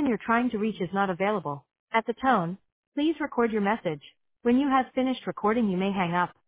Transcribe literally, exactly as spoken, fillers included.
person you're trying to reach is not available. At the tone, please record your message. When you have finished recording, you may hang up.